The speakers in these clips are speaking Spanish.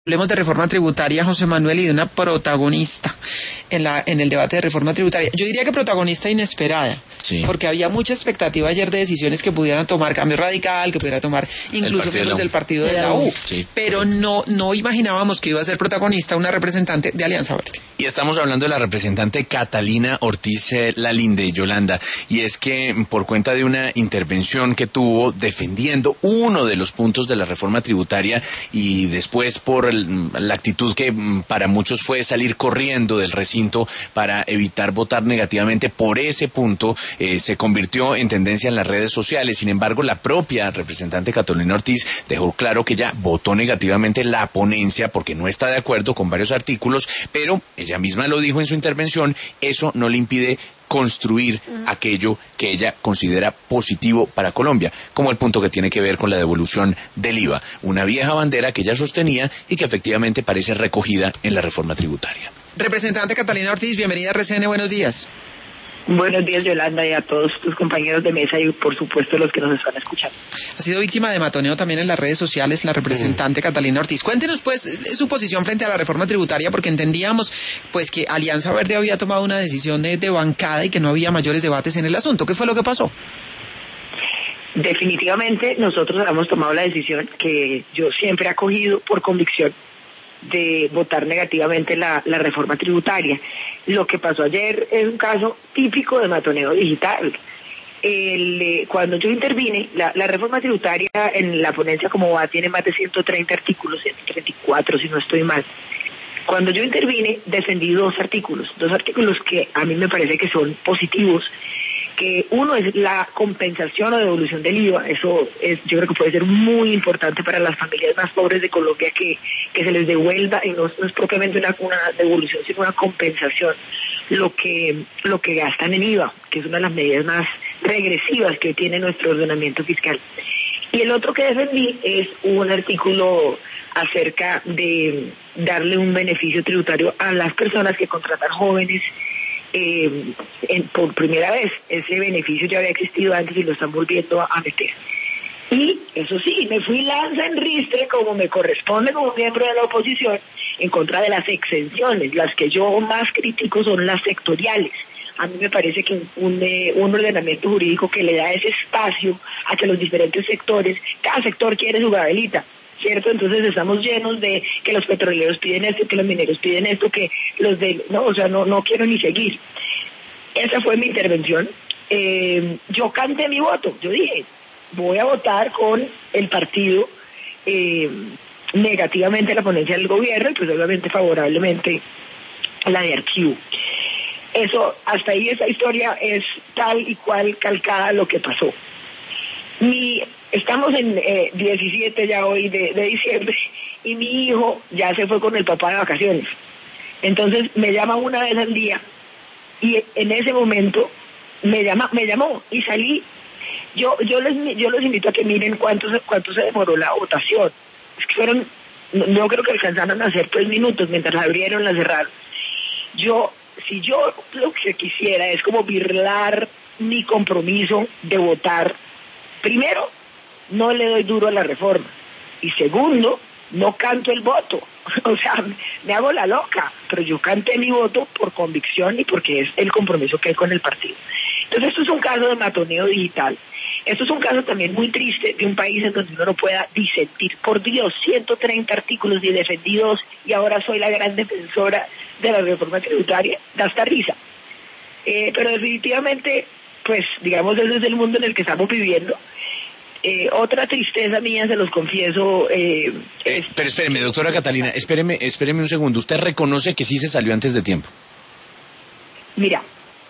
Hablemos de reforma tributaria, José Manuel, y de una protagonista en el debate de reforma tributaria. Yo diría que protagonista inesperada, sí, porque había mucha expectativa ayer de decisiones que pudieran tomar Cambio Radical, que pudiera tomar incluso miembros del partido de la U, sí, pero no imaginábamos que iba a ser protagonista una representante de Alianza Verde. Y estamos hablando de la representante Catalina Ortiz Lalinde, Yolanda, y es que por cuenta de una intervención que tuvo defendiendo uno de los puntos de la reforma tributaria y después por la actitud que para muchos fue salir corriendo del recinto para evitar votar negativamente por ese punto, se convirtió en tendencia en las redes sociales. Sin embargo, la propia representante Catalina Ortiz dejó claro que ella votó negativamente la ponencia porque no está de acuerdo con varios artículos, pero ella misma lo dijo en su intervención, eso no le impide construir aquello que ella considera positivo para Colombia, como el punto que tiene que ver con la devolución del IVA, una vieja bandera que ella sostenía y que efectivamente parece recogida en la reforma tributaria. Representante Catalina Ortiz, bienvenida a RCN, buenos días. Buenos días, Yolanda, y a todos tus compañeros de mesa y por supuesto los que nos están escuchando. Ha sido víctima de matoneo también en las redes sociales la representante Catalina Ortiz. Cuéntenos pues su posición frente a la reforma tributaria, porque entendíamos pues que Alianza Verde había tomado una decisión de bancada y que no había mayores debates en el asunto. ¿Qué fue lo que pasó? Definitivamente nosotros hemos tomado la decisión que yo siempre he acogido por convicción de votar negativamente la reforma tributaria. Lo que pasó ayer es un caso típico de matoneo digital. Cuando yo intervine, la reforma tributaria en la ponencia como va tiene más de 130 artículos, 134 si no estoy mal. Cuando yo intervine defendí dos artículos que a mí me parece que son positivos, que uno es la compensación o devolución del IVA. Eso yo creo que puede ser muy importante para las familias más pobres de Colombia, que se les devuelva, y no es propiamente una devolución, sino una compensación, lo que gastan en IVA, que es una de las medidas más regresivas que tiene nuestro ordenamiento fiscal. Y el otro que defendí es un artículo acerca de darle un beneficio tributario a las personas que contratan jóvenes por primera vez. Ese beneficio ya había existido antes y lo están volviendo a meter. Y eso sí, me fui lanza en ristre, como me corresponde como miembro de la oposición, en contra de las exenciones. Las que yo más critico son las sectoriales. A mí me parece que un ordenamiento jurídico que le da ese espacio a que los diferentes sectores, cada sector quiere su gabelita, ¿cierto? Entonces estamos llenos de que los petroleros piden esto, que los mineros piden esto, que los de... No quiero ni seguir. Esa fue mi intervención. Yo canté mi voto. Yo dije, voy a votar con el partido negativamente la ponencia del gobierno y pues obviamente favorablemente la de archivo. Eso, hasta ahí esa historia es tal y cual calcada lo que pasó. Estamos en 17 ya hoy de diciembre y mi hijo ya se fue con el papá de vacaciones. Entonces me llama una vez al día y en ese momento me llamó y salí. Yo los invito a que miren cuánto se demoró la votación. Es que no creo que alcanzaron a hacer 3 minutos mientras la abrieron, la cerraron. Si yo lo que quisiera es como birlar mi compromiso de votar, primero, no le doy duro a la reforma. Y segundo, no canto el voto. O sea, me hago la loca. Pero yo canté mi voto por convicción y porque es el compromiso que hay con el partido. Entonces esto es un caso de matoneo digital. Esto es un caso también muy triste de un país en donde uno no pueda disentir. Por Dios, 130 artículos y defendí 2 y ahora soy la gran defensora de la reforma tributaria. Da hasta risa. Pero definitivamente, pues digamos, ese es el mundo en el que estamos viviendo. Otra tristeza mía, se los confieso. Pero espéreme, doctora Catalina, espéreme un segundo. ¿Usted reconoce que sí se salió antes de tiempo? Mira,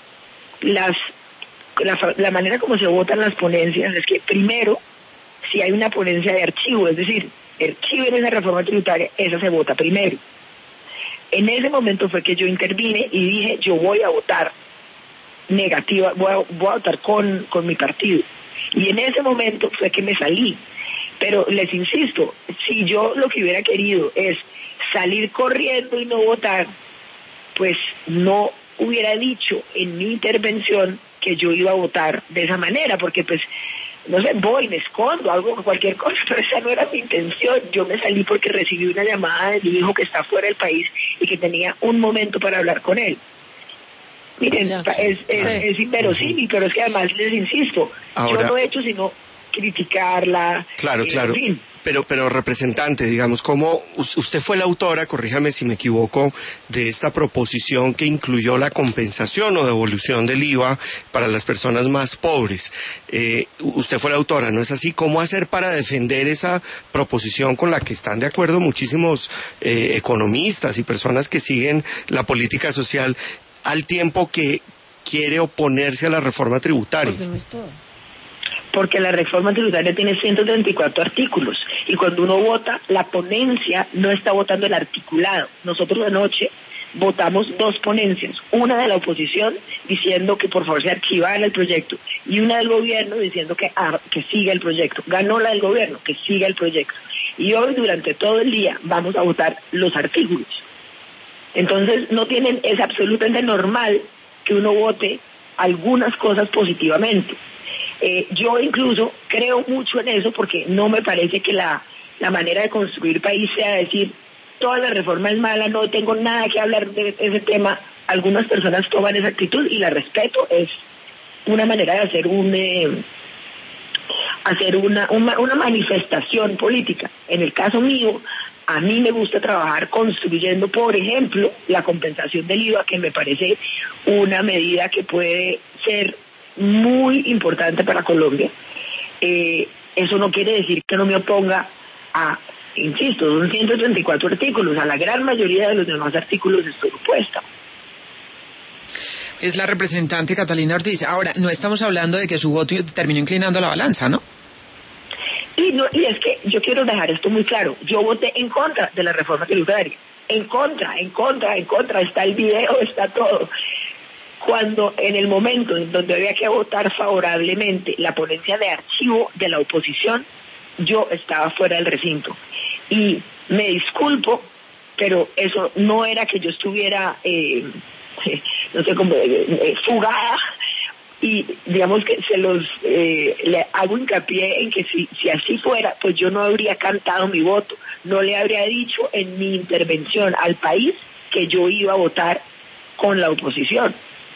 la manera como se votan las ponencias es que primero, si hay una ponencia de archivo, es decir, archiven esa reforma tributaria, esa se vota primero. En ese momento fue que yo intervine y dije, yo voy a votar negativa, voy a votar con mi partido. Y en ese momento fue que me salí. Pero les insisto, si yo lo que hubiera querido es salir corriendo y no votar, pues no hubiera dicho en mi intervención que yo iba a votar de esa manera, porque pues no sé, voy, me escondo, algo, cualquier cosa, pero esa no era mi intención. Yo me salí porque recibí una llamada de mi hijo que está fuera del país y que tenía un momento para hablar con él. Miren, es inverosímil, pero es que además les insisto, ahora, yo no he hecho sino criticarla. Claro, claro. En fin. Pero representante, digamos, como usted fue la autora, corríjame si me equivoco, de esta proposición que incluyó la compensación o devolución del IVA para las personas más pobres. Usted fue la autora, ¿no es así? ¿Cómo hacer para defender esa proposición con la que están de acuerdo muchísimos economistas y personas que siguen la política social al tiempo que quiere oponerse a la reforma tributaria? Porque la reforma tributaria tiene 134 artículos y cuando uno vota, la ponencia no está votando el articulado. Nosotros anoche votamos 2 ponencias, una de la oposición diciendo que por favor se archivara el proyecto y una del gobierno diciendo que siga el proyecto. Ganó la del gobierno, que siga el proyecto. Y hoy durante todo el día vamos a votar los artículos. Entonces es absolutamente normal que uno vote algunas cosas positivamente. Yo incluso creo mucho en eso porque no me parece que la manera de construir país sea decir toda la reforma es mala, no tengo nada que hablar de ese tema. Algunas personas toman esa actitud y la respeto, es una manera de hacer una manifestación política. En el caso mío, a mí me gusta trabajar construyendo, por ejemplo, la compensación del IVA, que me parece una medida que puede ser muy importante para Colombia. Eso no quiere decir que no me oponga insisto, son 134 artículos, a la gran mayoría de los demás artículos estoy opuesta. Es la representante Catalina Ortiz. Ahora, no estamos hablando de que su voto terminó inclinando la balanza, ¿no? Y es que yo quiero dejar esto muy claro. Yo voté en contra de la reforma tributaria. En contra, está el video, está todo. Cuando en el momento en donde había que votar favorablemente la ponencia de archivo de la oposición, yo estaba fuera del recinto. Y me disculpo, pero eso no era que yo estuviera, no sé cómo, fugada. Y digamos que le hago hincapié en que si así fuera, pues yo no habría cantado mi voto, no le habría dicho en mi intervención al país que yo iba a votar con la oposición.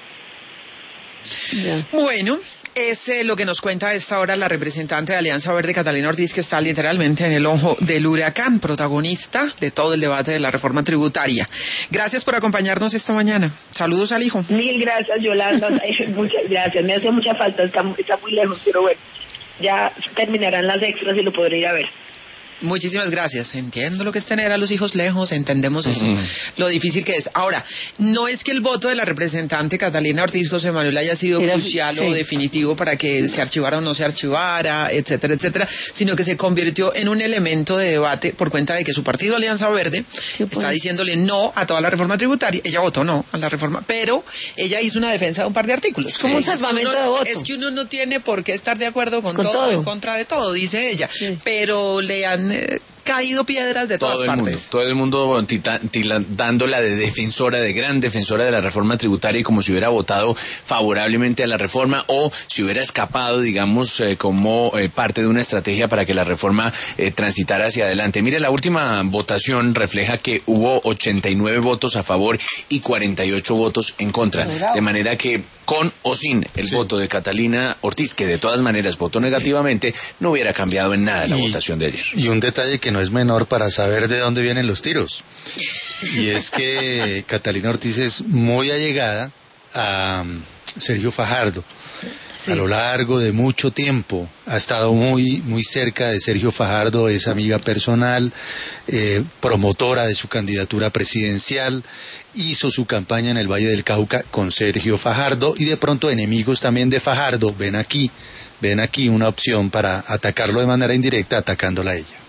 Yeah. Bueno, es lo que nos cuenta a esta hora la representante de Alianza Verde, Catalina Ortiz, que está literalmente en el ojo del huracán, protagonista de todo el debate de la reforma tributaria. Gracias por acompañarnos esta mañana. Saludos al hijo. Mil gracias, Yolanda. Muchas gracias. Me hace mucha falta, está muy lejos, pero bueno, ya terminarán las extras y lo podré ir a ver. Muchísimas gracias. Entiendo lo que es tener a los hijos lejos, entendemos eso, lo difícil que es. Ahora, no es que el voto de la representante Catalina Ortiz José Manuel haya sido crucial o definitivo para que se archivara o no se archivara, etcétera, etcétera, sino que se convirtió en un elemento de debate por cuenta de que su partido Alianza Verde está diciéndole no a toda la reforma tributaria. Ella votó no a la reforma, pero ella hizo una defensa de un par de artículos. Es como un salvamento de voto. Es que uno no tiene por qué estar de acuerdo con todo, en contra de todo, dice ella, pero le han caído piedras de todas partes. Todo el mundo dándola de gran defensora de la reforma tributaria y como si hubiera votado favorablemente a la reforma o si hubiera escapado, digamos, como parte de una estrategia para que la reforma transitara hacia adelante. Mire, la última votación refleja que hubo 89 votos a favor y 48 votos en contra. De manera que con o sin el voto de Catalina Ortiz, que de todas maneras votó negativamente, no hubiera cambiado en nada la votación de ayer. Y un detalle que no es menor para saber de dónde vienen los tiros. Y es que Catalina Ortiz es muy allegada a Sergio Fajardo. A lo largo de mucho tiempo ha estado muy cerca de Sergio Fajardo, es amiga personal, promotora de su candidatura presidencial, hizo su campaña en el Valle del Cauca con Sergio Fajardo y de pronto enemigos también de Fajardo ven aquí una opción para atacarlo de manera indirecta atacándola a ella.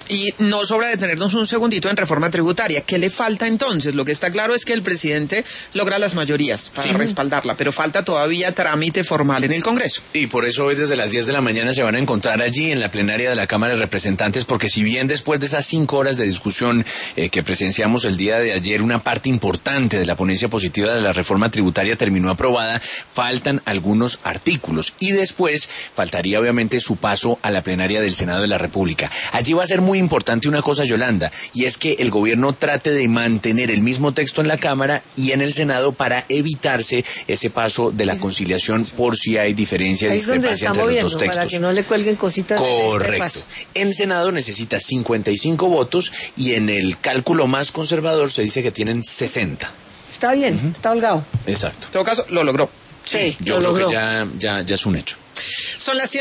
Y no sobra detenernos un segundito en reforma tributaria. ¿Qué le falta entonces? Lo que está claro es que el presidente logra las mayorías para respaldarla, pero falta todavía trámite formal en el Congreso. Y por eso hoy desde las 10 de la mañana se van a encontrar allí en la plenaria de la Cámara de Representantes, porque si bien después de esas 5 horas de discusión que presenciamos el día de ayer, una parte importante de la ponencia positiva de la reforma tributaria terminó aprobada, faltan algunos artículos y después faltaría obviamente su paso a la plenaria del Senado de la República. Allí va a ser muy importante una cosa, Yolanda, y es que el gobierno trate de mantener el mismo texto en la Cámara y en el Senado para evitarse ese paso de la conciliación por si hay diferencia y discrepancia entre los dos textos. Para que no le cuelguen cositas. Correcto. En Senado necesita 55 votos y en el cálculo más conservador se dice que tienen 60. Está bien, está holgado. Exacto. En todo caso, lo logró. Sí, yo creo que ya es un hecho. Son las